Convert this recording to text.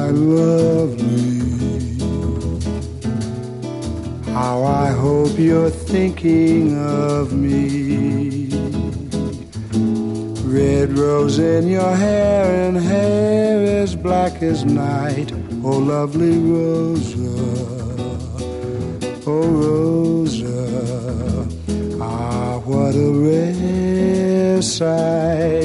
my lovely. How I hope you're thinking of me. Red rose in your hair and hair as black as night. Oh, lovely Rosa, oh, Rosa. Ah, what a rare sight.